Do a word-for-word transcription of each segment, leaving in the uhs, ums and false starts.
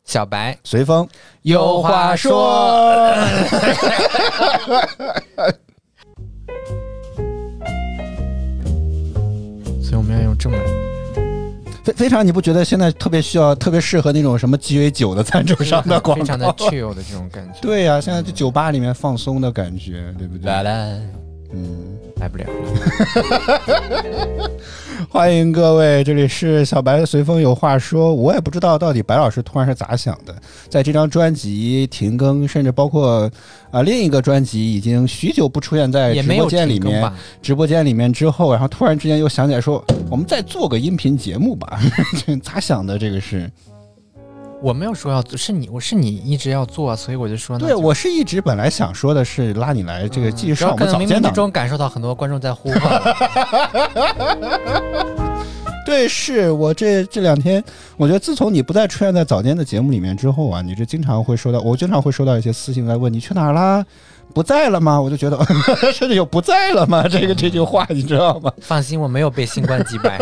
小白随风有话说。所以我们要用这么非非常，你不觉得现在特别需要、特别适合那种什么鸡尾酒的赞助商的广告？ 非常的 chill 的这种感觉。 对呀、啊，现在就酒吧里面放松的感觉，对不对？ 来来， 嗯， 来不了了。 欢迎各位，这里是小白随风有话说。我也不知道到底白老师突然是咋想的，在这张专辑停更，甚至包括啊、呃、另一个专辑已经许久不出现在直播间里面，直播间里面之后，然后突然之间又想起来说，我们再做个音频节目吧。咋想的？这个是？ 我没有说要做，是你，我是你一直要做，所以我就说。 对，我是一直本来想说的是拉你来这个继续上我们早间档。 冥冥之中感受到很多观众在呼唤。 对，是我这这两天，我觉得自从你不再出现在早间的节目里面之后啊，你这经常会收到，我经常会收到一些私信来问你去哪儿啦，不在了吗？我就觉得甚至有不在了吗？这个这句话你知道吗？ 放心，我没有被新冠击败。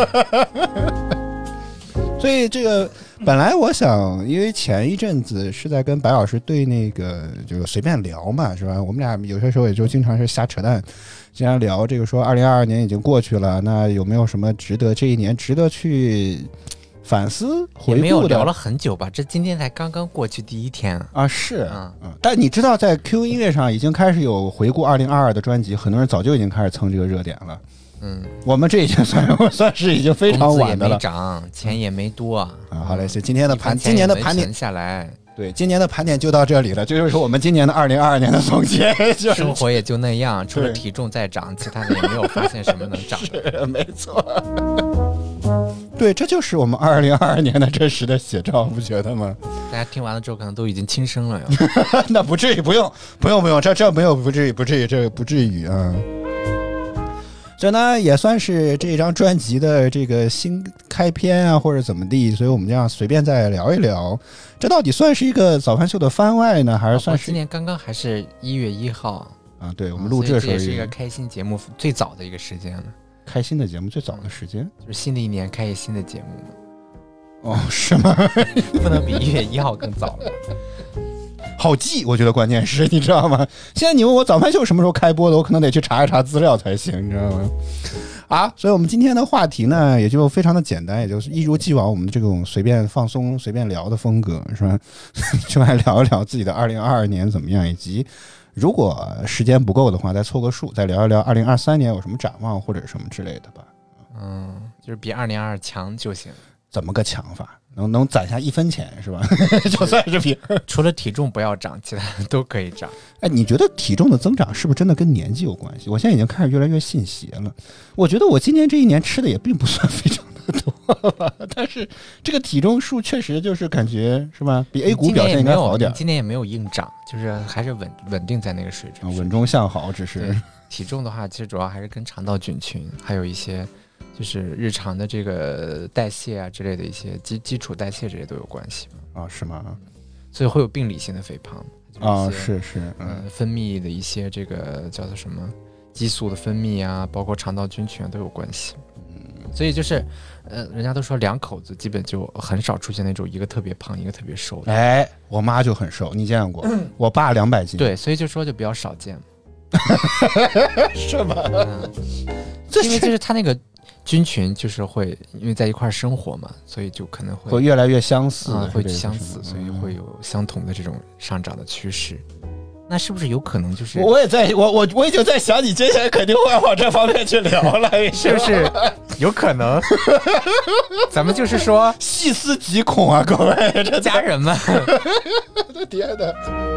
所以这个本来我想，因为前一阵子是在跟白老师对那个就随便聊嘛，是吧？我们俩有些时候也就经常是瞎扯淡，经常聊这个说二零二二年已经过去了，那有没有什么值得这一年值得去反思回顾的？ 也没有聊了很久吧，这今天才刚刚过去第一天啊，是嗯嗯。但你知道，在 Q Q 音乐上已经开始有回顾二零二二的专辑，很多人早就已经开始蹭这个热点了。嗯，我们这已经算算是已经非常晚的了。 工资也没涨，钱也没多啊。 啊好嘞，是今天的盘，今年的盘点下来， 对，今年的盘点就到这里了，这就是我们今年的二零二二年的总结。就是、 生活也就那样，除了体重在涨，其他的也没有发现什么能涨的。 是，没错。对，这就是我们二零二二年的真实的写照，不觉得吗？ 大家听完了之后，可能都已经轻生了哟。 那不至于，不用，不用，不用，这这没有，不至于，不至于，这个不至于啊。这呢也算是这张专辑的这个新开篇啊，或者怎么地，所以我们这样随便再聊一聊，这到底算是一个早饭秀的番外呢，还是算是？ 今年刚刚还是一月一号啊？对，我们录制的时候也是一个开心节目最早的一个时间了。 开心的节目最早的时间， 就是新的一年开一新的节目嘛。 哦，是吗？ 不能比一月一号更早了。 好记，我觉得关键是你知道吗？现在你问我早饭秀什么时候开播的，我可能得去查一查资料才行，你知道吗？啊，所以我们今天的话题呢，也就非常的简单，也就是一如既往我们这种随便放松、随便聊的风格，是吧？就来聊一聊自己的二零二二年怎么样，以及如果时间不够的话，再凑个数，再聊一聊二零二三年有什么展望或者什么之类的吧。 嗯，就是比二零二二强就行。 怎么个强法？能能攒下一分钱是吧？就算是比除了体重不要涨，其他都可以涨。 哎，你觉得体重的增长是不是真的跟年纪有关系？我现在已经开始越来越信邪了。我觉得我今年这一年吃的也并不算非常的多吧，但是这个体重数确实就是感觉是吧，比 A 股表现应该好点。 今年也没有硬涨，就是还是稳稳定在那个水准， 啊、稳中向好。只是体重的话，其实主要还是跟肠道菌群，还有一些。就是日常的这个代谢啊之类的一些基基础代谢这些都有关系啊？是吗？ 所以会有病理性的肥胖啊？是是， 嗯、呃，分泌的一些这个叫做什么激素的分泌啊，包括肠道菌群啊都有关系。嗯，所以就是呃，人家都说两口子基本就很少出现那种一个特别胖一个特别瘦的。 哎，我妈就很瘦，你见过？嗯、我爸两百斤。 对，所以就说就比较少见。 是吗？ 嗯、因为就是他那个。菌群就是会因为在一块生活嘛，所以就可能会会越来越相似、 嗯、会相似，所以会有相同的这种上涨的趋势。那是不是有可能就是我也在我我我已经在想你接下来肯定会往这方面去聊了， 是不是有可能？咱们就是说细思极恐啊，各位这家人们。 我的天哪！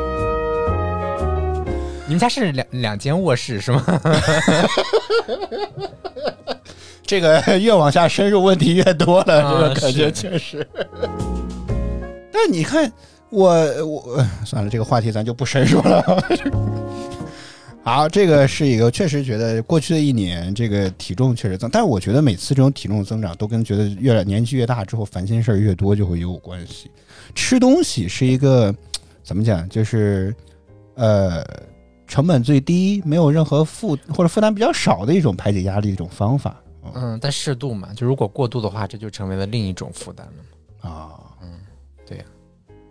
你们家是两两间卧室是吗？ 这个越往下深入，问题越多了，啊、这个感觉确实。但你看，我我算了，这个话题咱就不深入了。好，这个是一个确实觉得过去的一年，这个体重确实增，但是我觉得每次这种体重增长都跟觉得越来年纪越大之后烦心事儿越多就会有关系。吃东西是一个怎么讲，就是呃。成本最低，没有任何负或者负担比较少的一种排解压力的一种方法。 嗯, 嗯，但适度嘛，就如果过度的话，这就成为了另一种负担了嘛。 啊， 嗯，对呀、啊。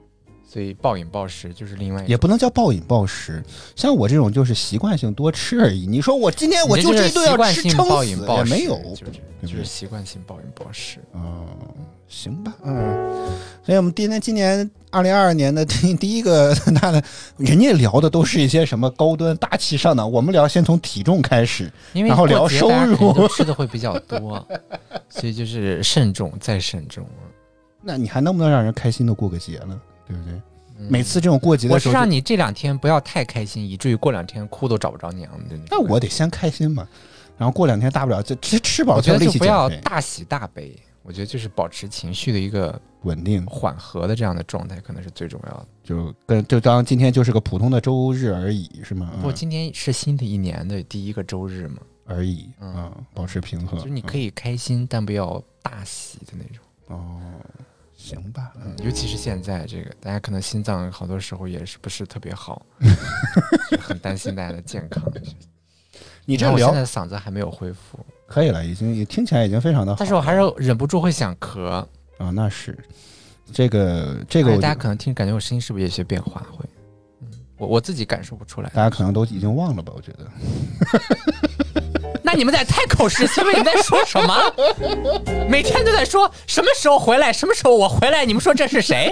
所以暴饮暴食就是另外一种， 也不能叫暴饮暴食，像我这种就是习惯性多吃而已。你说我今天我就这一顿要吃撑死，也没有， 就是就是习惯性暴饮暴食。 嗯，行吧，嗯。所以我们今年今年二零二二年的第第一个那的，人家聊的都是一些什么高端大气上档，我们聊先从体重开始，然后聊收入， 吃的会比较多，所以就是慎重再慎重。 那你还能不能让人开心的过个节呢？对不对？嗯、每次这种过节的时候， 我是让你这两天不要太开心，以至于过两天哭都找不着娘的。 那我得先开心嘛，然后过两天大不了就吃吃饱就立即减肥。 我觉得就不要大喜大悲，我觉得就是保持情绪的一个稳定、 缓和的这样的状态，可能是最重要的。 就跟就当今天就是个普通的周日而已，是吗？ 不，今天是新的一年的第一个周日嘛， 而已。嗯，保持平和， 就是你可以开心，嗯、但不要大喜的那种。 哦。行吧， 嗯，尤其是现在这个，大家可能心脏好多时候也是不是特别好，很担心大家的健康。 你这聊，现在嗓子还没有恢复， 可以了，已经听起来已经非常的好， 但是我还是忍不住会想咳啊。那是这个这个， 大家可能听感觉我声音是不是有些变化？会，嗯，我我自己感受不出来， 大家可能都已经忘了吧？我觉得。 那你们在太口是心非，你们在说什么？每天都在说什么时候回来，什么时候我回来？你们说这是谁？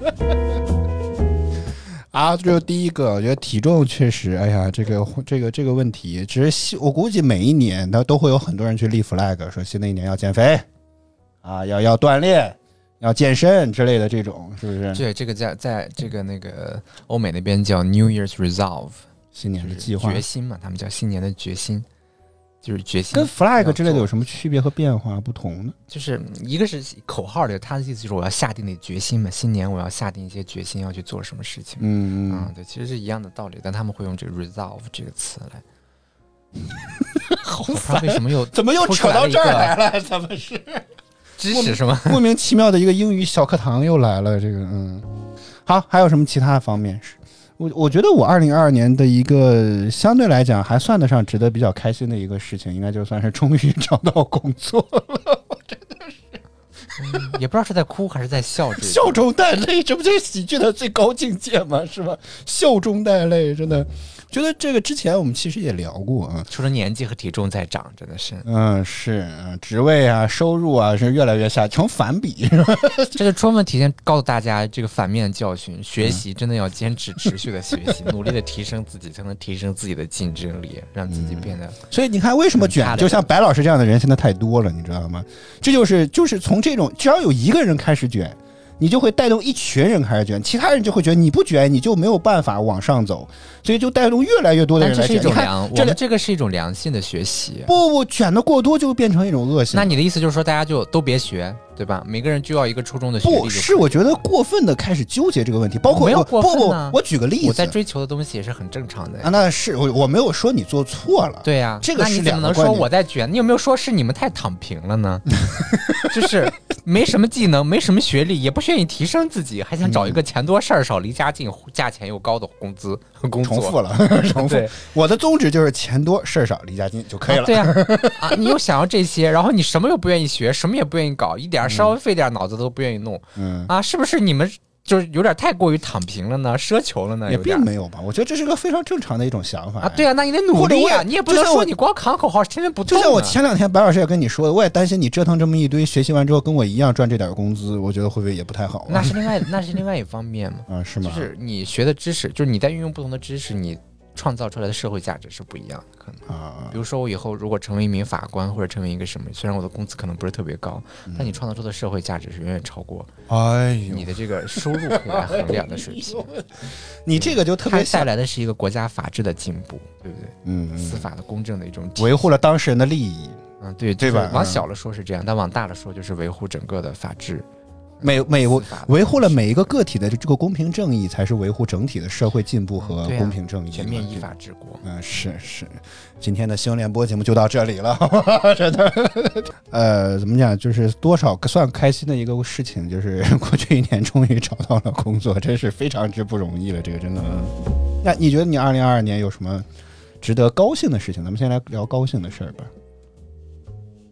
啊，这是第一个，我觉得体重确实，哎呀，这个这个这个问题，只是我估计每一年他都会有很多人去立 flag， 说新的一年要减肥，啊，要要锻炼，要健身之类的这种，是不是？ 对，这个在在这个那个欧美那边叫 New Year's Resolve， 新年的计划， 决心嘛，他们叫新年的决心。就是决心跟 flag 之类的有什么区别和变化不同呢？ 就是一个是口号的，他的意思就是我要下定的决心嘛，新年我要下定一些决心要去做什么事情。 嗯嗯，对，其实是一样的道理，但他们会用这个 resolve 这个词来。 好烦，为什么又怎么又扯到这儿来了？怎么是知识是吗？ 莫名其妙的一个英语小课堂又来了。这个嗯，好，还有什么其他的方面是？我我觉得我二零二二年的一个相对来讲还算得上值得比较开心的一个事情，应该就算是终于找到工作了。我真的是、 嗯，也不知道是在哭还是在笑。 笑中带泪，这不就是喜剧的最高境界吗？是吧？笑中带泪，真的。觉得这个之前我们其实也聊过啊， 除了年纪和体重在涨，真的是， 嗯，是职位啊、收入啊是越来越下，成反比，是吧？ 这就充分体现告诉大家这个反面教训：学习真的要坚持、持续的学习，努力的提升自己，才能提升自己的竞争力，让自己变得、嗯。 所以你看，为什么卷？就像白老师这样的人现在太多了，你知道吗？这就是就是从这种，只要有一个人开始卷。你就会带动一群人开始卷，其他人就会觉得你不卷你就没有办法往上走，所以就带动越来越多的人来卷。 这是一种良，我们这个是一种良性的学习。 不不，卷的过多就变成一种恶性。 那你的意思就是说，大家就都别学，对吧？每个人就要一个初中的学历。 不是，我觉得过分的开始纠结这个问题，包括没有过分、啊、 不不，我举个例子， 我在追求的东西也是很正常的啊。那是我我没有说你做错了， 对呀、啊， 这个是两个观点。 那你怎么能说我在卷？你有没有说是你们太躺平了呢？就是没什么技能，没什么学历，也不愿意提升自己，还想找一个钱多事儿少、离家近、价钱又高的工资工作。 重复了，重复。我的宗旨就是钱多事儿少、离家近就可以了。 啊对啊，啊，你又想要这些，然后你什么又不愿意学，什么也不愿意搞，一点稍微费点脑子都不愿意弄。嗯啊，是不是你们？就是有点太过于躺平了呢，奢求了呢， 也并没有吧。我觉得这是个非常正常的一种想法啊。对啊，那你得努力啊，你也不能说你光扛口号，天天不动。 就像我前两天白老师也跟你说的，我也担心你折腾这么一堆，学习完之后跟我一样赚这点工资，我觉得会不会也不太好、啊？ 那是另外，那是另外一方面嘛。 啊，是吗？ 就是你学的知识，就是你在运用不同的知识，你创造出来的社会价值是不一样的。可能啊，比如说我以后如果成为一名法官，或者成为一个什么，虽然我的工资可能不是特别高，嗯、但你创造出的社会价值是远远超过哎你的这个收入可以来衡量的水平。 你这个就特别带来的是一个国家法治的进步，对不对？ 嗯， 司法的公正的一种维护了当事人的利益。 嗯，对， 对吧？ 往小了说是这样，但往大了说就是维护整个的法治。 每每维护了每一个个体的这个公平正义，才是维护整体的社会进步和公平正义。 啊、全面依法治国。 嗯，是是。今天的新闻联播节目就到这里了，真的。呃，怎么讲？就是多少算开心的一个事情，就是过去一年终于找到了工作，真是非常之不容易了。这个真的。那你觉得你二零二二年有什么值得高兴的事情？咱们先来聊高兴的事儿吧。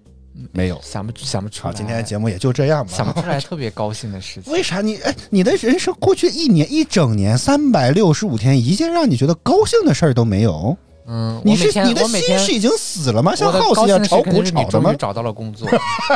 没有， 想不想不出来。 好，今天的节目也就这样吧。 想不出来特别高兴的事情。 为啥你哎，你的人生过去一年一整年三百六十五天，一件让你觉得高兴的事儿都没有？ 嗯， 你是你的心是已经死了吗？像耗子一样炒股炒的吗？ 找到了工作。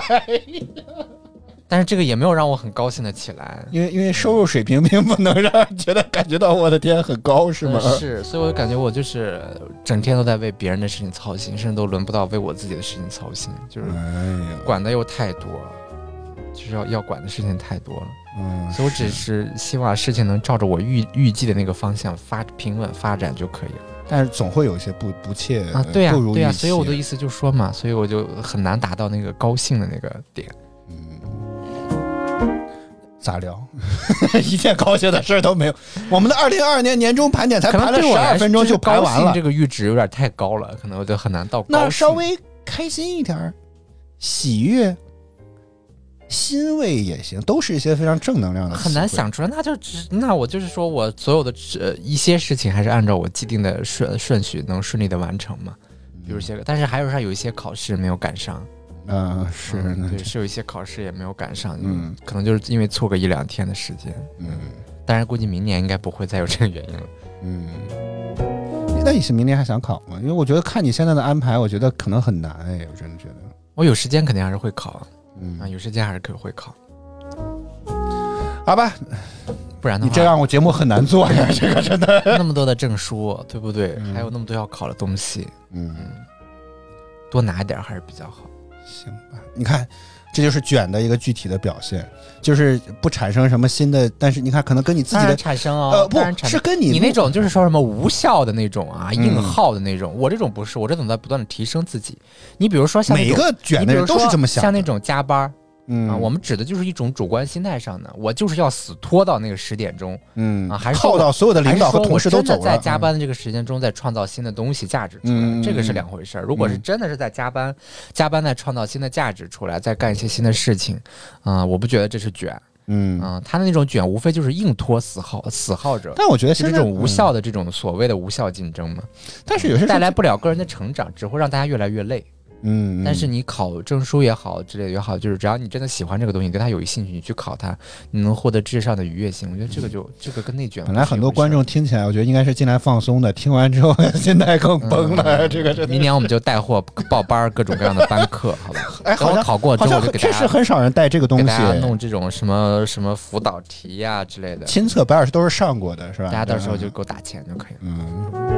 但是这个也没有让我很高兴的起来， 因为因为收入水平并不能让人觉得感觉到我的天很高，是吗？ 嗯、是，所以我感觉我就是整天都在为别人的事情操心，甚至都轮不到为我自己的事情操心，就是管的又太多了，就是要要管的事情太多了。嗯，所以我只是希望事情能照着我预预计的那个方向发平稳发展就可以了。 但是总会有一些不不切啊，对呀、啊，对呀、 啊， 所以我的意思就是说嘛，所以我就很难达到那个高兴的那个点。 咋聊？一件高兴的事都没有。我们的二零二二年年终盘点才盘了十二分钟就盘完了， 这个阈值有点太高了，可能我就很难到高兴。 那稍微开心一点，喜悦、欣慰也行，都是一些非常正能量的。 很难想出来，那就只那我就是说我所有的呃一些事情还是按照我既定的顺顺序能顺利的完成嘛。比如些个，但是还有上有一些考试没有赶上。 嗯，是， 嗯、对，是有一些考试也没有赶上，嗯，可能就是因为错个一两天的时间，嗯，当然估计明年应该不会再有这个原因了， 嗯。那你是明年还想考吗？因为我觉得看你现在的安排，我觉得可能很难哎，我真的觉得。 我有时间肯定还是会考，嗯啊，有时间还是可以会考。 好吧， 不然的话， 你这样我节目很难做呀，这个真的。 那么多的证书，对不对？嗯、还有那么多要考的东西，嗯，多拿一点还是比较好。 行吧，你看，这就是卷的一个具体的表现，就是不产生什么新的，但是你看，可能跟你自己的产生哦， 呃，不是跟你你那种就是说什么无效的那种啊，嗯、硬耗的那种，我这种不是，我这种在不断的提升自己。你比如说像每一个卷的人都是这么想的， 像那种加班。嗯啊，我们指的就是一种主观心态上的，我就是要死拖到那个十点钟，嗯啊，还是耗到所有的领导和同事都走了， 在加班的这个时间中，在创造新的东西价值出来，嗯、这个是两回事。如果是真的是在加班，嗯、加班在创造新的价值出来，在干一些新的事情，啊、呃，我不觉得这是卷。嗯啊、呃，他的那种卷无非就是硬拖死耗死耗者， 但我觉得是这种无效的这种所谓的无效竞争嘛。 但是有些带来不了个人的成长，只会让大家越来越累。嗯，但是你考证书也好，之类的也好，就是只要你真的喜欢这个东西，你对它有兴趣，你去考它，你能获得知识上的愉悦性。我觉得这个就这个跟内卷。 本来很多观众听起来，我觉得应该是进来放松的，听完之后心态更崩了。嗯、这个真的。 明年我们就带货报班，各种各样的班课，好吧？ 哎，好像考过之后就给大家， 确实很少人带这个东西，给大家弄这种什么什么辅导题呀、啊、之类的。 亲测白老师都是上过的，是吧？ 大家到时候就给我打钱就可以了。嗯。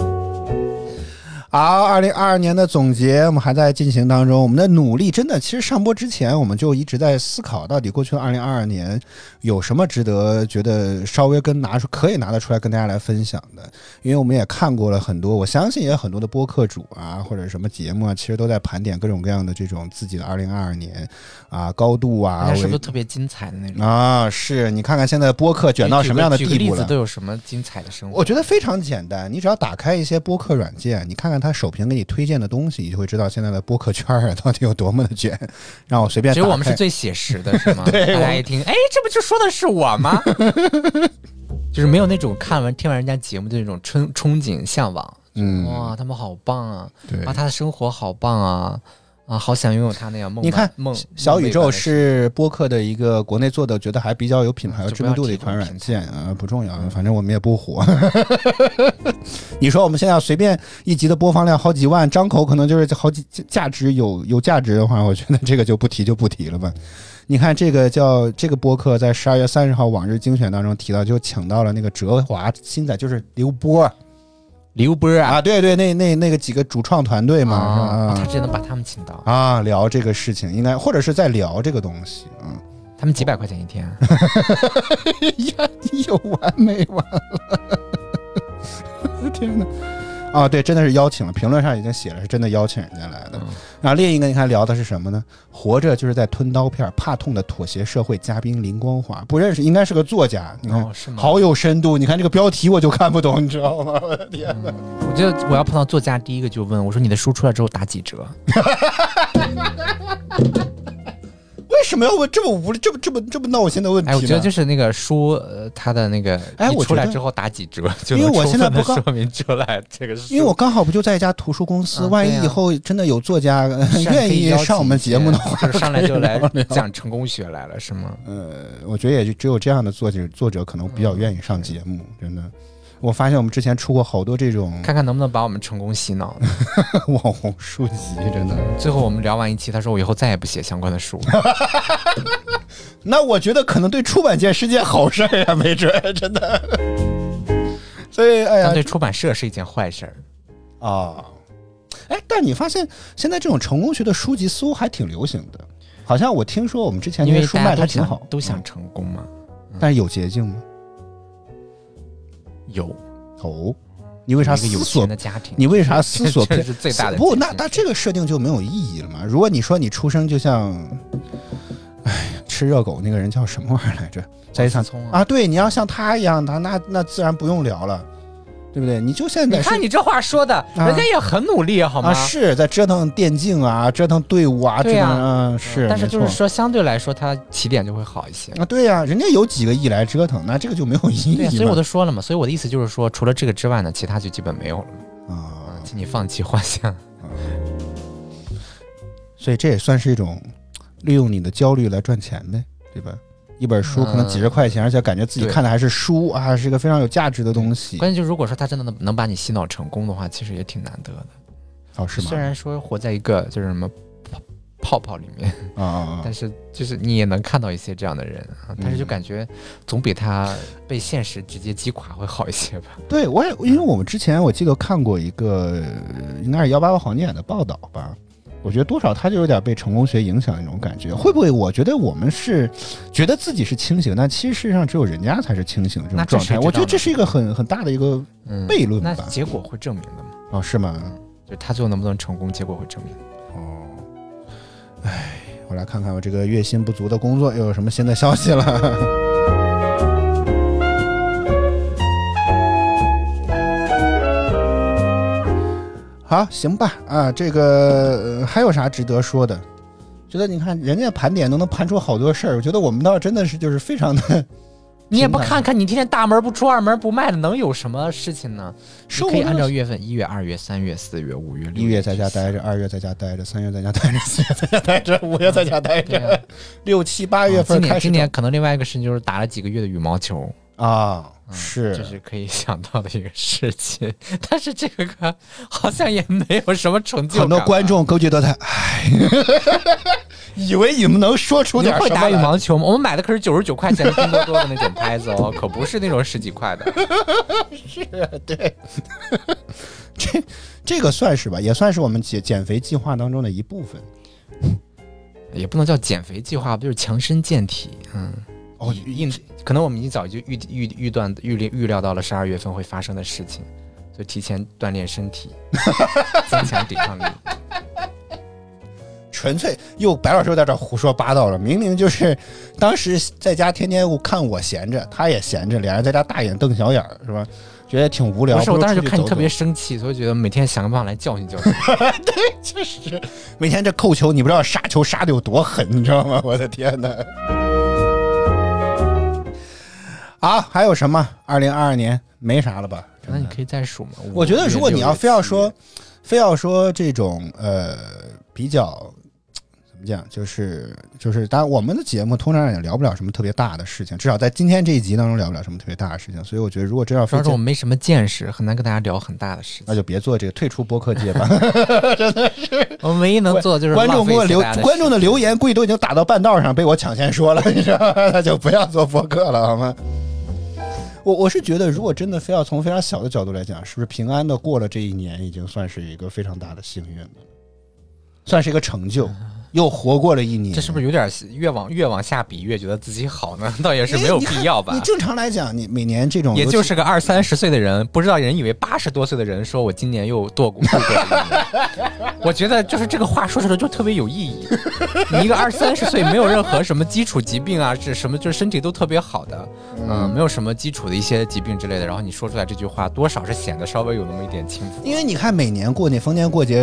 好，二零二二年的总结我们还在进行当中。我们的努力真的，其实上播之前我们就一直在思考，到底过去的二零二二年有什么值得觉得稍微跟拿出可以拿得出来跟大家来分享的。因为我们也看过了很多，我相信也有很多的播客主啊，或者什么节目啊，其实都在盘点各种各样的这种自己的二零二二年啊高度啊， 是不是特别精彩的那种啊？是你看看现在播客卷到什么样的地步了？ 举个例子都有什么精彩的生活？ 我觉得非常简单，你只要打开一些播客软件，你看看他首屏给你推荐的东西，你就会知道现在的播客圈啊到底有多么的卷。让我随便打开， 只有我们是最写实的，是吗？ 对， 大家一听，哎，这不就说的是我吗？就是没有那种看完听完人家节目的那种憧憧憬向往。嗯，哇，他们好棒啊！对啊，他的生活好棒啊！啊，好想拥有他那样梦。 你看， 梦小宇宙是播客的一个国内做的，觉得还比较有品牌和知名度的一款软件啊，不重要，反正我们也不火。你说我们现在随便一集的播放量好几万，张口可能就是好几价值有有价值的话，我觉得这个就不提就不提了吧。你看这个叫这个播客在十二月三十号往日精选当中提到，就抢到了那个哲华新仔，就是刘波。 刘波啊， 啊对对，那那那个几个主创团队嘛， 啊、他只能把他们请到啊，聊这个事情，应该或者是在聊这个东西啊。嗯、 他们几百块钱一天， 呀，你有完没完了？天哪！啊，对，真的是邀请了，评论上已经写了，是真的邀请人家来的。嗯、然后另一个你看聊的是什么呢？活着就是在吞刀片，怕痛的妥协社会嘉宾林光华，不认识，应该是个作家，你看、哦、是吗？好有深度。你看这个标题我就看不懂，你知道吗？我的天哪！ 嗯、我觉得我要碰到作家，第一个就问我说：“你的书出来之后打几折？” 为什么要问这么无这么这么这么闹心的问题呢？ 哎，我觉得就是那个书，呃，它的那个， 哎，我出来之后打几折，就因为我现在不说明出来这个书， 因为我刚好不就在一家图书公司， 嗯、 万一以后真的有作家、呃、愿意上我们节目的话， 就是上来就来讲成功学来了，是吗？ 呃，我觉得也就只有这样的作者作者可能比较愿意上节目，嗯、真的。我发现我们之前出过好多这种， 看看能不能把我们成功洗脑网红书籍，真的。 最后我们聊完一期，他说我以后再也不写相关的书。 那我觉得可能对出版界是件好事呀、啊，没准真的。所以，哎呀， 但对出版社是一件坏事啊、哦。哎，但你发现现在这种成功学的书籍似乎还挺流行的，好像我听说我们之前那些书卖的还挺好， 都想成功嘛、 嗯，但是有捷径吗？ 有哦，你为啥思索的家庭？ 你为啥思索这是最大的不？那那这个设定就没有意义了嘛？如果你说你出生就像，哎，吃热狗那个人叫什么玩意儿来着？在一场啊，对，你要像他一样，他那那自然不用聊了。对不对？你就现在你看你这话说的，啊、人家也很努力好吗？ 啊，是在折腾电竞啊，折腾队伍啊， 对呀、 啊，嗯，是。 但是就是说，相对来说，他起点就会好一些啊。对呀、啊，人家有几个亿来折腾，那这个就没有意义。 对、啊，所以我都说了嘛。所以我的意思就是说，除了这个之外呢，其他就基本没有了啊。 啊，请你放弃幻想。 啊、所以这也算是一种利用你的焦虑来赚钱呗，对吧？一本书可能几十块钱、嗯，而且感觉自己看的还是书啊，是一个非常有价值的东西。 关键就是，如果说他真的能能把你洗脑成功的话，其实也挺难得的。 哦，是吗？ 虽然说活在一个就是什么泡泡里面啊、哦， 但是就是你也能看到一些这样的人啊，但是就感觉总比他被现实直接击垮会好一些吧。 对，我也因为我们之前我记得看过一个应该是幺八八黄金眼的报道吧。我觉得多少他就有点被成功学影响那种感觉，会不会？我觉得我们是觉得自己是清醒，但其实事实上只有人家才是清醒的这种状态。我觉得这是一个很很大的一个悖论吧。 嗯、那结果会证明的嘛？ 哦，是吗？ 嗯、就他最后能不能成功，结果会证明。 哦，哎，我来看看我这个月薪不足的工作又有什么新的消息了。好，行吧，啊，这个、呃、还有啥值得说的？觉得你看人家盘点都能盘出好多事儿，我觉得我们倒真的是就是非常的， 你也不看看，你天天大门不出二门不迈的，能有什么事情呢？ 你可以按照月份，一月、二月、三月、四月、五月、六月， 一月在家待着，二月在家待着，三月在家待着，四月在家待着，五月在家待着，啊、六七八月份开始、 啊。今年今年可能另外一个事情就是打了几个月的羽毛球。 啊、嗯，是， 这是可以想到的一个事情，但是这个好像也没有什么成就感。 很多观众估计都在，唉，以为你们能说出点什么来。 你会打羽毛球吗？我们买的可是九十九块钱的拼多多的那种拍子哦，可不是那种十几块的。 是，对，这这个算是吧，也算是我们减减肥计划当中的一部分。 也不能叫减肥计划，不就是强身健体？嗯。 哦， 应可能我们已经早就预预预断预预料到了十二月份会发生的事情，所以提前锻炼身体，增强抵抗力。 纯粹又白老师又在这胡说八道了，明明就是当时在家天天看我闲着，他也闲着，俩人在家大眼瞪小眼是吧？觉得挺无聊。 不是，我当时就看你特别生气，所以觉得每天想个办法来教训教训。 对，确实，每天这扣球，你不知道杀球杀的有多狠，你知道吗？我的天哪！好，还有什么？二零二二年没啥了吧？ 那你可以再数吗？ 我觉得，如果你要非要说，非要说这种呃比较怎么讲，就是就是，当然我们的节目通常也聊不了什么特别大的事情，至少在今天这一集当中聊不了什么特别大的事情。所以我觉得，如果真要， 主要是我们没什么见识，很难跟大家聊很大的事情， 那就别做这个退出播客界吧。真的是， 我们唯一能做的就是观众给我留观众的留言，估计都已经打到半道上，被我抢先说了，你知道吗？那就不要做播客了，好吗？我我是觉得，如果真的非要从非常小的角度来讲，是不是平安的过了这一年，已经算是一个非常大的幸运了，算是一个成就，又活过了一年。 这是不是有点越往越往下比，越觉得自己好呢？倒也是没有必要吧。 你, 你正常来讲，你每年这种， 也就是个二三十岁的人，不知道人以为八十多岁的人说我今年又度过度过了一年。我觉得就是这个话说出来就特别有意义。你一个二三十岁，没有任何什么基础疾病啊，是什么就是身体都特别好的，嗯，没有什么基础的一些疾病之类的，然后你说出来这句话，多少是显得稍微有那么一点轻浮。 因为你看每年过年逢年过节。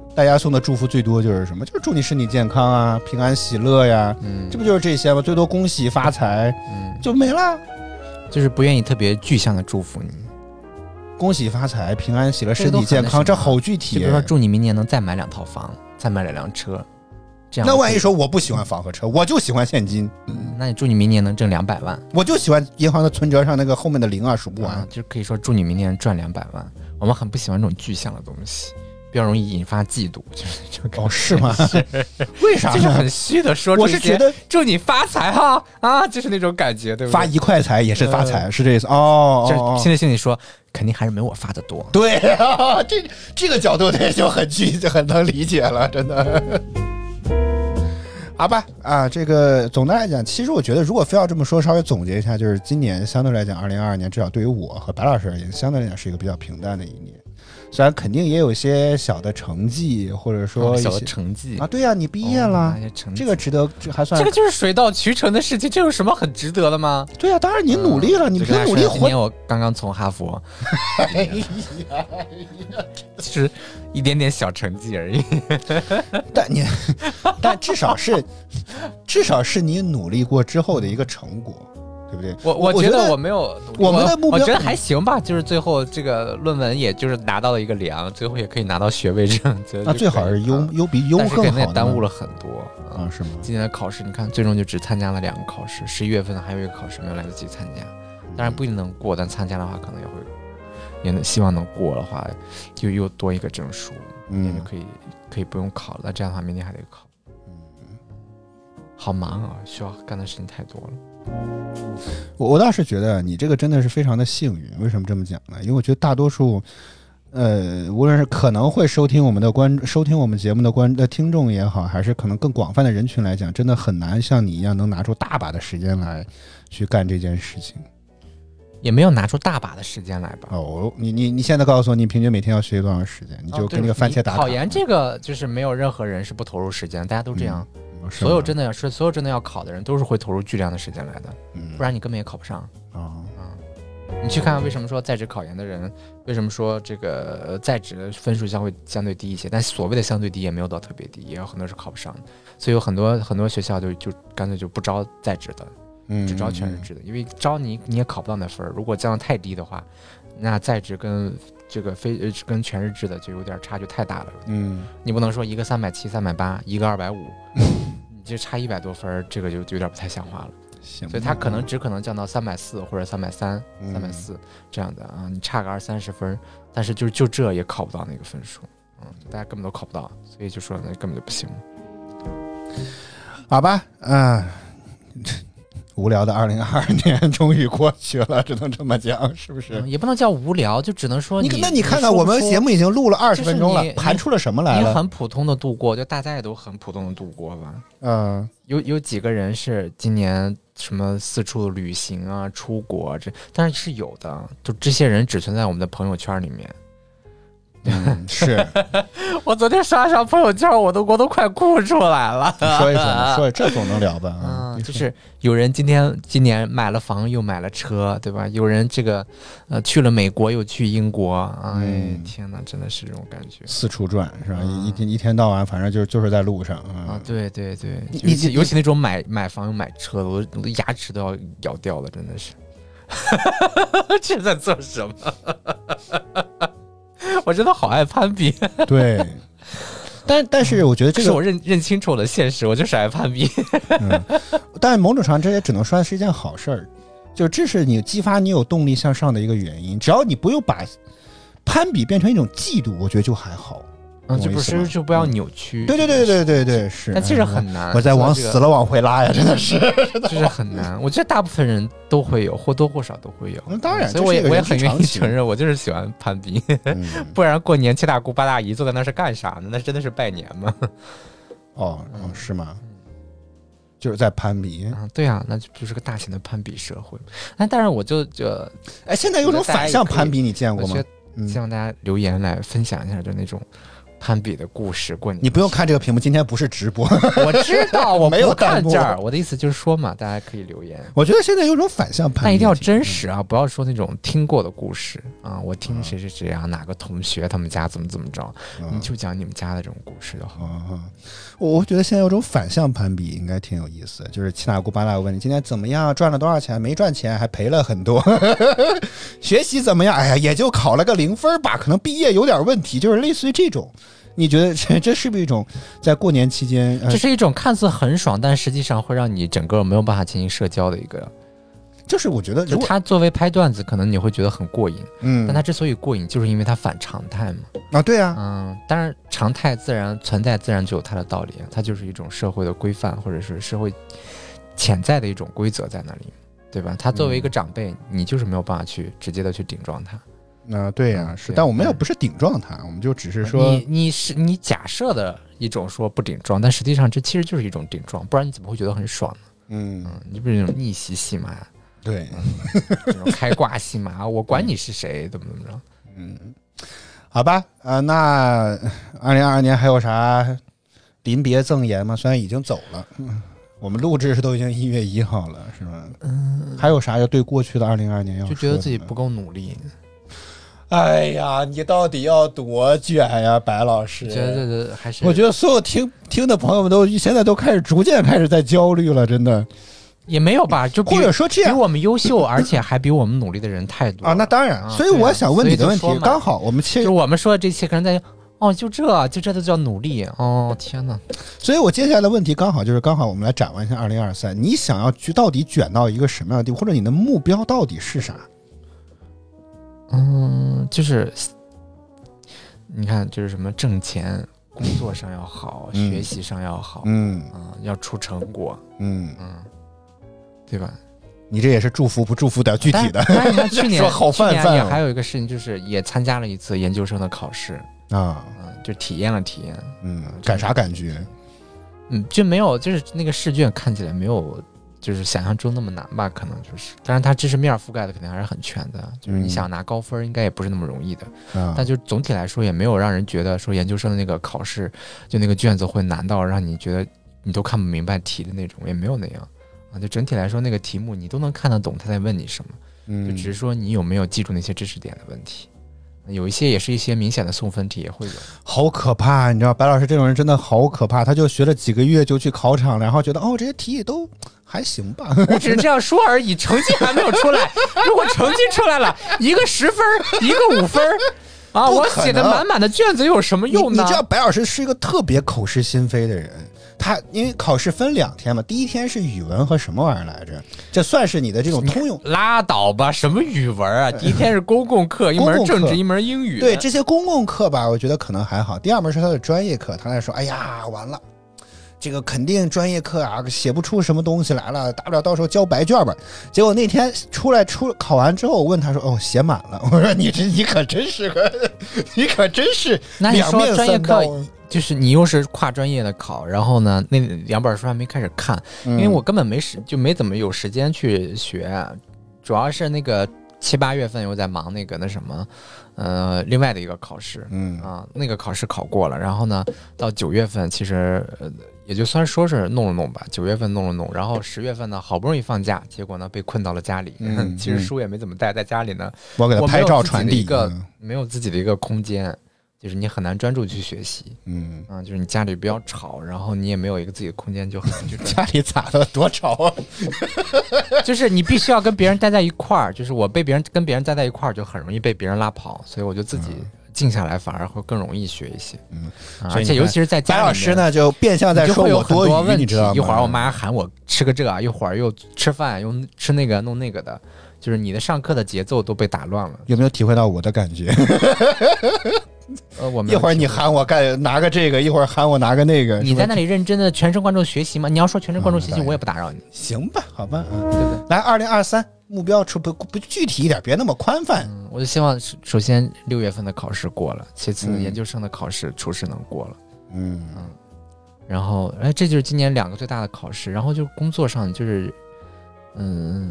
大家送的祝福最多就是什么？就是祝你身体健康啊，平安喜乐呀，嗯，这不就是这些吗？最多恭喜发财，嗯，就没了。 就是不愿意特别具象的祝福你， 恭喜发财、平安喜乐、身体健康，这好具体。 就比如说祝你明年能再买两套房，再买两辆车，这样。 那万一说我不喜欢房和车，我就喜欢现金， 嗯，那你祝你明年能挣两百万， 我就喜欢银行的存折上那个后面的零啊数不完， 啊，就可以说祝你明年赚两百万。我们很不喜欢这种具象的东西。比较容易引发嫉妒，就是这种。 哦，是吗？为啥呢？ 就是很虚的说出， 我是觉得祝你发财哈啊，就是那种感觉，对不对？ 发一块财也是发财，呃、是这意思哦。 哦，现在心里说，肯定还是没我发的多。 对啊，这这个角度对就很具就很能理解了，真的。好吧，啊，这个总的来讲，其实我觉得，如果非要这么说，稍微总结一下，就是今年相对来讲，二零二二年至少对于我和白老师而言，相对来讲是一个比较平淡的一年。虽然肯定也有些小的成绩，或者说小的成绩啊，对呀、啊，你毕业了，哦、这个值得，这还算这个就是水到渠成的事情，这有什么很值得的吗？ 对呀、啊，当然你努力了，嗯、你凭努力活。 今年我刚刚从哈佛，哎呀，就是一点点小成绩而已。 但你，但至少是，至少是你努力过之后的一个成果。对不对？ 我我觉得我没有， 我们的目标我觉得还行吧，就是最后这个论文也就是拿到了一个良，最后也可以拿到学位证。 那最好是优优比优更好， 但是可能也耽误了很多啊，是吗？ 今年的考试，你看最终就只参加了两个考试，十一月份还有一个考试没有来得及参加，当然不一定能过，但参加的话可能也会，也能希望能过的话，就又多一个证书，嗯，就可以可以不用考了。那这样的话，明年还得考，嗯，好忙啊，需要干的事情太多了。 我我倒是觉得你这个真的是非常的幸运，为什么这么讲呢？因为我觉得大多数，呃，无论是可能会收听我们的观收听我们节目的观的听众也好，还是可能更广泛的人群来讲，真的很难像你一样能拿出大把的时间来去干这件事情。 也没有拿出大把的时间来吧？ 哦，你你你现在告诉我，你平均每天要学习多长时间？你就跟那个番茄打卡。 考研这个就是没有任何人是不投入时间，大家都这样。嗯，所有真的要是所有真的要考的人都是会投入巨量的时间来的，嗯，不然你根本也考不上啊。嗯，你去看看为什么说在职考研的人，为什么说这个在职的分数相会相对低一些，但所谓的相对低也没有到特别低，也有很多是考不上的，所以有很多很多学校就就干脆就不招在职的，嗯，只招全日制的，因为招你你也考不到那分，如果降得太低的话，那在职跟这个非跟全日制的就有点差距太大了，嗯，你不能说一个三百七、三百八，一个二百五，你就差一百多分，这个就有点不太像话了。所以它可能只可能降到三百四或者三百三、三百四这样的啊，你差个二三十分，但是就就这也考不到那个分数，嗯，大家根本都考不到，所以就说那根本就不行。 好吧，嗯。无聊的二零二二年终于过去了，只能这么讲，是不是？ 嗯、也不能叫无聊，就只能说你。 你那你看看，我们节目已经录了二十分钟了，盘出了什么来了？ 你很普通的度过，就大家也都很普通的度过吧。嗯，有有几个人是今年什么四处旅行啊、出国、啊、这，但是是有的，就这些人只存在我们的朋友圈里面。 嗯，是我昨天刷刷朋友圈，我都我都快哭出来了。 你说一说，说这总能聊吧？ 嗯，就是有人今天今年买了房又买了车，对吧？有人这个呃去了美国又去英国，哎，嗯、天哪，真的是这种感觉， 四处转是吧？嗯、一天一天到晚，反正就就是在路上、嗯、 啊。对对对，尤其尤其那种买买房又买车的，我我的牙齿都要咬掉了，真的是。这在做什么？我真的好爱攀比， 对，但但是我觉得这个是我认认清楚了现实，我就是爱攀比。 嗯，但某种程度上这也只能说是一件好事儿，就这是你激发你有动力向上的一个原因。只要你不用把攀比变成一种嫉妒，我觉得就还好。 嗯，就不是就不要扭曲。 嗯、对对对对对对，是。 但其实很难， 我在往死了往回拉呀，真的是， 就是很难。我觉得大部分人都会有，或多或少都会有。 那当然， 所以我也我也很愿意承认，我就是喜欢攀比。嗯、不然过年七大姑八大姨坐在那是干啥呢？那真的是拜年吗？ 哦，嗯、是吗？就是在攀比。 嗯，对啊，那就就是个大型的攀比社会。哎，但是我就就哎，现在有种反向攀比，你见过吗？ 希望大家留言来分享一下，就那种攀比的故事过年。 你不用看这个屏幕，今天不是直播。 我知道，我没有不看弹幕这儿。我的意思就是说嘛，大家可以留言。 我觉得现在有种反向攀比， 但一定要真实啊，不要说那种听过的故事啊。我听谁谁谁啊，哪个同学他们家怎么怎么着， 嗯、 你就讲你们家的这种故事就好。 嗯、我觉得现在有种反向攀比，应该挺有意思。就是七大姑八大姑问你今天怎么样，赚了多少钱？没赚钱，还赔了很多。学习怎么样？哎呀，也就考了个零分吧，可能毕业有点问题，就是类似于这种。你觉得这这是不是一种在过年期间、呃、 这是一种看似很爽但实际上会让你整个没有办法进行社交的一个， 就是我觉得就它作为拍段子可能你会觉得很过瘾， 嗯， 但它之所以过瘾就是因为它反常态嘛。 啊对啊， 嗯，当然常态自然存在，自然就有它的道理，它就是一种社会的规范或者是社会潜在的一种规则在那里，对吧？他作为一个长辈、嗯、你就是没有办法去直接的去顶撞他。 啊，对呀、啊，是，但我们又不是顶撞他，我们就只是说， 你你是你假设的一种说不顶撞，但实际上这其实就是一种顶撞，不然你怎么会觉得很爽呢？嗯嗯，你不是那种逆袭戏码， 对， 嗯、这种开挂戏码，我管你是谁，怎么怎么着， 嗯，好吧，啊、呃，那二零二二年还有啥临别赠言吗？虽然已经走了，嗯，我们录制是都已经一月一号了，是吧？嗯，还有啥要对过去的二零二二年要说的？ 就觉得自己不够努力。 哎呀，你到底要多卷呀，白老师？ 觉得这个还是， 我觉得所有听听的朋友们都现在都开始逐渐开始在焦虑了，真的。 也没有吧，就或者说这样， 比我们优秀，而且还比我们努力的人太多啊。那当然，所以我想问你的问题，刚好我们其实就我们说的这些，可能在哦，就这就这都叫努力哦，天哪！ 所以我接下来的问题刚好就是刚好我们来展望一下二零二三，你想要去到底卷到一个什么样的地步，或者你的目标到底是啥？ 嗯，就是你看，就是什么挣钱，工作上要好，嗯、学习上要好，嗯嗯，要出成果，嗯嗯，对吧？ 你这也是祝福不祝福点具体的。 但是你看去年说好泛泛、 哦，也还有一个事情，就是也参加了一次研究生的考试啊，嗯，就体验了体验， 嗯，感啥感觉？ 嗯，就没有，就是那个试卷看起来没有。就是想象中那么难吧，可能就是，当然它知识面覆盖的肯定还是很全的，就是你想拿高分应该也不是那么容易的，嗯、但就总体来说也没有让人觉得说研究生的那个考试就那个卷子会难到让你觉得你都看不明白题的那种，也没有那样啊，就整体来说那个题目你都能看得懂他在问你什么，嗯，就只是说你有没有记住那些知识点的问题。有一些也是一些明显的送分题也会有， 好可怕！你知道白老师这种人真的好可怕，他就学了几个月就去考场了，然后觉得哦这些题也都还行吧。 我只是这样说而已，成绩还没有出来。如果成绩出来了，一个十分，一个五分，啊，我写的满满的卷子有什么用呢？ 你, 你知道白老师是一个特别口是心非的人。他因为考试分两天嘛，第一天是语文和什么玩意儿来着？这算是你的这种通用。 拉倒吧，什么语文啊？第一天是公共课，一门政治，一门英语。 对，这些公共课吧，我觉得可能还好。第二门是他的专业课，他来说，哎呀，完了，这个肯定专业课啊，写不出什么东西来了，大不了到时候交白卷吧。结果那天出来出考完之后，我问他说，哦，写满了。我说你这你可真是个，你可真是两面三刀。 就是你又是跨专业的考，然后呢，那两本书还没开始看，因为我根本没时就没怎么有时间去学，主要是那个七八月份又在忙那个那什么，呃，另外的一个考试，嗯啊，那个考试考过了，然后呢，到九月份其实呃也就算说是弄了弄吧，九月份弄了弄，然后十月份呢好不容易放假，结果呢被困到了家里，嗯、其实书也没怎么带，在家里呢， 我给他拍照传递一个没有自己的一个空间。就是你很难专注去学习，嗯啊，就是你家里比较吵，然后你也没有一个自己的空间，就很难去家里咋的多吵啊？ 就是你必须要跟别人待在一块儿，就是我被别人跟别人待在一块儿，就很容易被别人拉跑，所以我就自己静下来，反而会更容易学一些。嗯，啊、而且尤其是在家里面， 白老师呢就变相在说我多余，你知道吗？ 一会儿我妈喊我吃个这个，一会儿又吃饭又吃那个弄那个的，就是你的上课的节奏都被打乱了。 有没有体会到我的感觉？ 呃，我一会儿你喊我干拿个这个，一会儿喊我拿个那个。 你在那里认真的全神贯注学习吗？你要说全神贯注学习，嗯、我也不打扰你。 行吧，好吧，嗯，对对。来，二零二三目标出不不具体一点，别那么宽泛。 嗯，我就希望首先六月份的考试过了，其次研究生的考试初试能过了。嗯嗯。然后，哎，这就是今年两个最大的考试。然后就工作上就是，嗯，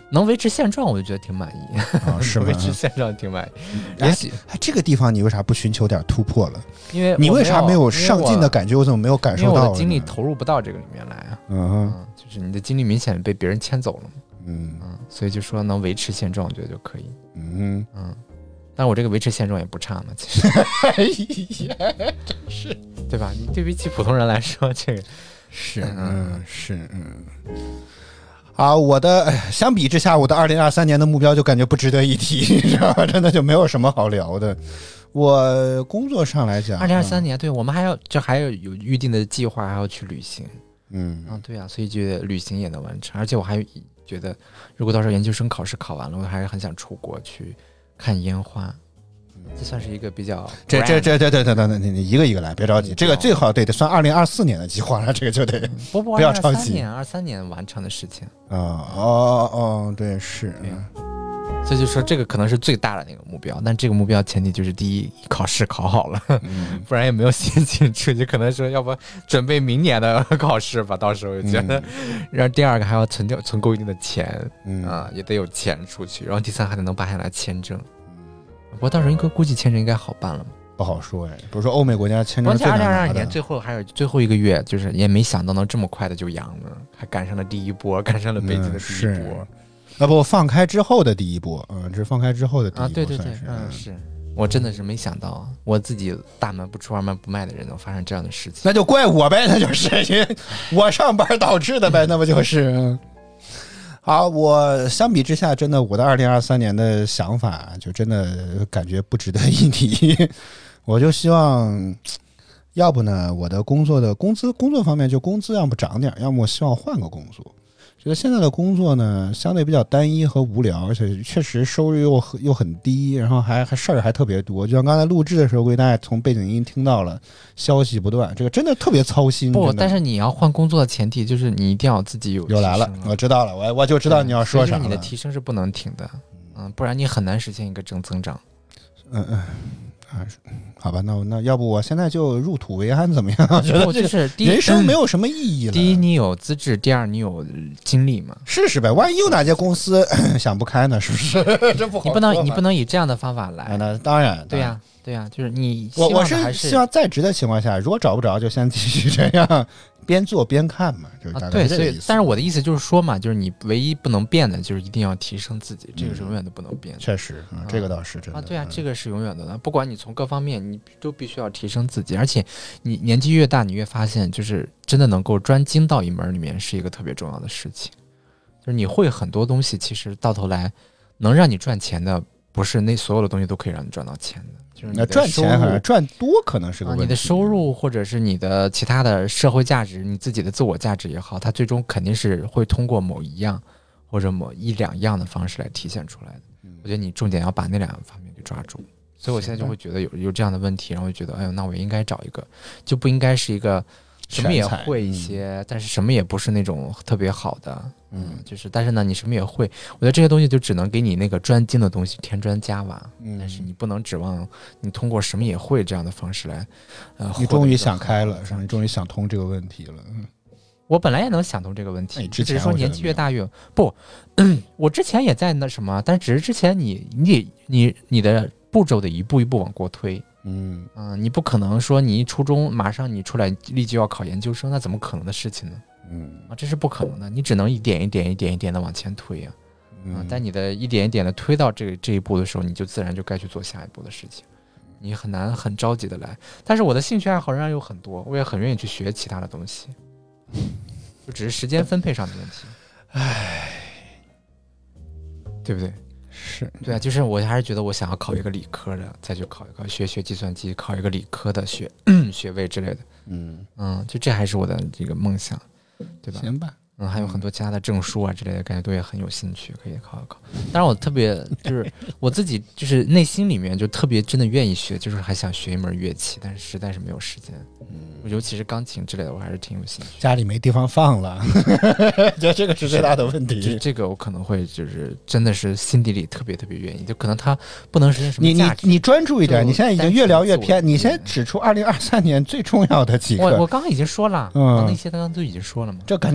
能维持现状，我就觉得挺满意。 哦、是吗？ 维持现状挺满意。 哎，哎，这个地方你为啥不寻求点突破了？ 因为你为啥没有上进的感觉？我怎么没有感受到？ 因为我的精力投入不到这个里面来啊。 嗯, 嗯，就是你的精力明显被别人牵走了嘛。 嗯嗯，所以就说能维持现状，我觉得就可以。 嗯嗯，但我这个维持现状也不差嘛，其实。 哎呀，真是， 对吧？你对比起普通人来说，这个是，嗯，是，嗯。啊，我的相比之下，我的二零二三年的目标就感觉不值得一提，你知道吧？真的就没有什么好聊的。我工作上来讲， 二零二三年，对我们还要就还有有预定的计划，还要去旅行。 嗯啊，对啊，所以觉得旅行也能完成，而且我还觉得，如果到时候研究生考试考完了，我还是很想出国去看烟花。这算是一个比较这这这这这这这你你一个一个来，别着急。这个最好得得算二零二四年的计划了，这个就得不不不要着急。 二三年完成的事情啊哦哦对是， 对啊。所以就说这个可能是最大的那个目标，但这个目标前提就是第一考试考好了， 嗯、 不然也没有心情出去，可能说要不准备明年的考试吧，到时候觉得。 嗯、 然后第二个还要存掉存够一定的钱， 嗯啊，也得有钱出去。然后第三还得能办下来签证。不过到时候应该估计签证应该好办了嘛？ 不好说哎，不是说欧美国家签证最难拿的。 二零二二年最后还有最后一个月，就是也没想到能这么快的就阳了，还赶上了第一波，赶上了北京的第一波。 嗯、啊不，放开之后的第一波，嗯，这是放开之后的第一波。 啊，对对对，嗯，是我真的是没想到，我自己大门不出二门不迈的人能发生这样的事情。 那就怪我呗，那就是我上班导致的呗，那不就是。好，我相比之下，真的我的二零二三年的想法就真的感觉不值得一提。我就希望，要不呢，我的工作的工资工作方面就工资要不涨点，要么我希望换个工作。这个现在的工作呢，相对比较单一和无聊，而且确实收入又又很低，然后还还事儿还特别多。就像刚才录制的时候，为大家从背景音听到了消息不断，这个真的特别操心。 不，但是你要换工作的前提就是你一定要自己有又来了，我知道了，我我就知道你要说啥了。 你的提升是不能停的，嗯，不然你很难实现一个正增长。 嗯嗯。啊，好吧，那那要不我现在就入土为安怎么样？我觉得这是人生没有什么意义了。 第一，你有资质；第二，你有精力嘛。 试试呗，万一有哪家公司想不开呢？是不是？这不好。 你不能，你不能以这样的方法来。 啊、那当然， 对呀、啊，对呀、啊，就是你我我是希望在职的情况下，如果找不着，就先继续这样。边做边看嘛，就是大概这个意思、啊。对，所以但是我的意思就是说嘛，就是你唯一不能变的，就是一定要提升自己，这个是永远都不能变的。 嗯、确实、嗯，这个倒是真的啊。对啊，这个是永远的。不管你从各方面，你都必须要提升自己。而且你年纪越大，你越发现，就是真的能够专精到一门里面，是一个特别重要的事情。就是你会很多东西，其实到头来能让你赚钱的，不是那所有的东西都可以让你赚到钱的。就是你的赚钱好像赚多可能是个问题、啊、 你的收入或者是你的其他的社会价值，你自己的自我价值也好，它最终肯定是会通过某一样或者某一两样的方式来体现出来的。我觉得你重点要把那两个方面给抓住。所以我现在就会觉得有有这样的问题，然后就觉得哎呦，那我应该找一个，就不应该是一个什么也会一些、嗯、但是什么也不是那种特别好的，嗯，就是但是呢你什么也会，我觉得这些东西就只能给你那个专精的东西添砖加瓦、嗯、但是你不能指望你通过什么也会这样的方式来呃， 你终于想开了，你终于想通这个问题了。嗯， 我本来也能想通这个问题，只是说年纪越大越不我之前也在那什么，但只是之前你你你你的步骤得一步一步往过推。 嗯嗯、呃，你不可能说你一初中马上你出来立即要考研究生，那怎么可能的事情呢？ 嗯啊，这是不可能的，你只能一点一点一点一点的往前推啊。 嗯， 但你的一点一点的推到这个这一步的时候，你就自然就该去做下一步的事情，你很难很着急的来。但是我的兴趣爱好仍然有很多，我也很愿意去学其他的东西，就只是时间分配上的问题。 唉， 对不对？ 是对啊，就是我还是觉得我想要考一个理科的，再去考一考学学计算机，考一个理科的学学位之类的。 嗯嗯，就这还是我的这个梦想，对吧？ 行吧。 嗯，还有很多其他的证书啊之类的，感觉都也很有兴趣，可以考一考。当然，我特别就是我自己就是内心里面就特别真的愿意学，就是还想学一门乐器，但是实在是没有时间。嗯，尤其是钢琴之类的，我还是挺有兴趣。 家里没地方放了，觉得这个是最大的问题。 这这个我可能会就是真的是心底里特别特别愿意，就可能它不能实现什么价值。 你你你专注一点，你现在已经越聊越偏，你先指出二零二三年最重要的几个。 我我刚刚已经说了， 嗯， 那些刚刚都已经说了嘛。 这感觉说了一大。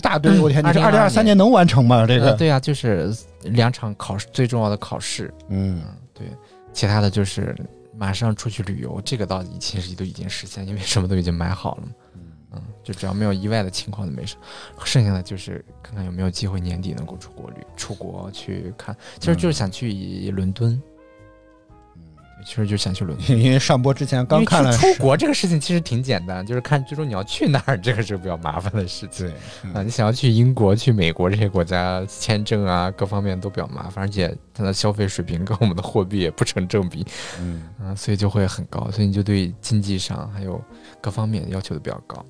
大堆，我天，你这二零二三年能完成吗？这个、 呃、对啊，就是两场考试最重要的考试， 嗯， 对，其他的就是马上出去旅游，这个倒其实都已经实现，因为什么都已经买好了嘛。嗯，就只要没有意外的情况就没事，剩下的就是看看有没有机会年底能够出国旅出国去看，其实就是想去伦敦。其实就想去伦敦， 因为上播之前刚看了出国这个事情其实挺简单，就是看最终你要去哪儿，这个是比较麻烦的事情。 对、嗯、 啊，你想要去英国、去美国这些国家，签证啊各方面都比较麻烦，而且它的消费水平跟我们的货币也不成正比， 嗯啊，所以就会很高，所以你就对经济上还有各方面要求的比较高。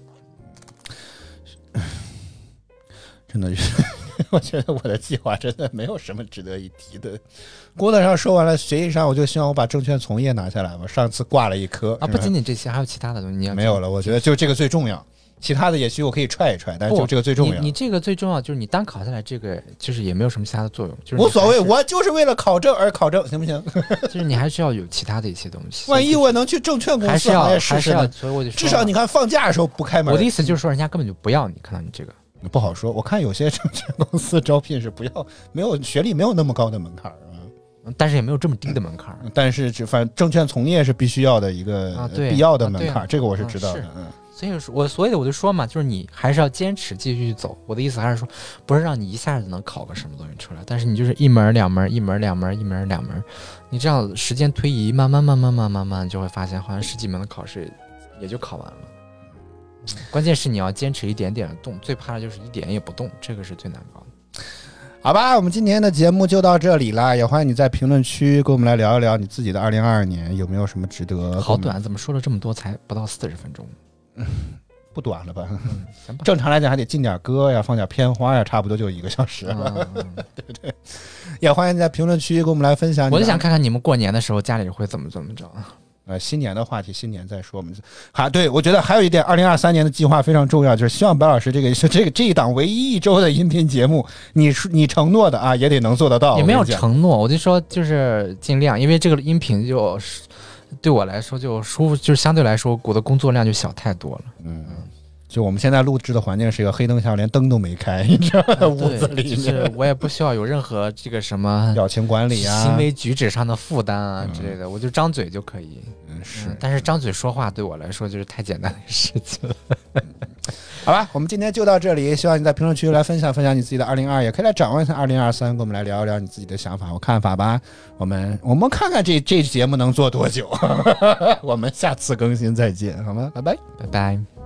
真的是。我觉得我的计划真的没有什么值得一提的，工作上说完了，学习上我就希望我把证券从业拿下来吧。上次挂了一科啊，不仅仅这些，还有其他的东西。你要没有了，我觉得就这个最重要，其他的也许我可以踹一踹，但是就这个最重要。 你, 你这个最重要就是你单考下来，这个就是也没有什么其他的作用，就是无所谓，我就是为了考证而考证，行不行？ 就是你还是要有其他的一些东西。 万一我能去证券公司行业试试呢？ 所以我就至少你看放假的时候不开门。 我的意思就是说，人家根本就不要你，看到你这个。 不好说，我看有些证券公司招聘是不要没有学历没有那么高的门槛啊， 但是也没有这么低的门槛。 但是反正证券从业是必须要的一个必要的门槛，啊啊、这个我是知道的。嗯， 所以我所以我就说嘛，就是你还是要坚持继续去走。我的意思还是说，不是让你一下子能考个什么东西出来，但是你就是一门两门一门两门一门两门，你这样时间推移，慢慢慢慢慢慢慢就会发现，好像十几门的考试也就考完了。关键是你要坚持一点点的动，最怕的就是一点也不动，这个是最难搞的。 好吧，我们今天的节目就到这里了，也欢迎你在评论区跟我们来聊一聊你自己的二零二二年有没有什么值得。 好短，怎么说了这么多才不到四十分钟？ 嗯，不短了吧？ 嗯，行吧。 正常来讲还得进点歌呀，放点片花呀，差不多就一个小时了，嗯嗯、对不对？也欢迎你在评论区跟我们来分享。 我就想看看你们过年的时候家里会怎么怎么着。 呃，新年的话题，新年再说。我们还对我觉得还有一点，二零二三年的计划非常重要，就是希望白老师这个这个这一档唯一一周的音频节目，你你承诺的啊，也得能做得到。 也没有承诺，我就说就是尽量，因为这个音频就对我来说就舒服，就是相对来说我的工作量就小太多了。嗯。 就我们现在录制的环境是一个黑灯下连灯都没开，你知道吗？屋子里就是我也不需要有任何这个什么表情管理啊、 行为举止上的负担啊之类的，嗯、我就张嘴就可以。 嗯，是、 嗯。但是张嘴说话对我来说就是太简单的事情了。 好吧，我们今天就到这里，希望你在评论区来分享分享你自己的二零二二，也可以来展望一下二零二三，跟我们来聊一聊你自己的想法和看法吧。我们我们看看这这节目能做多久，我们下次更新再见，好吗？拜拜， 拜拜。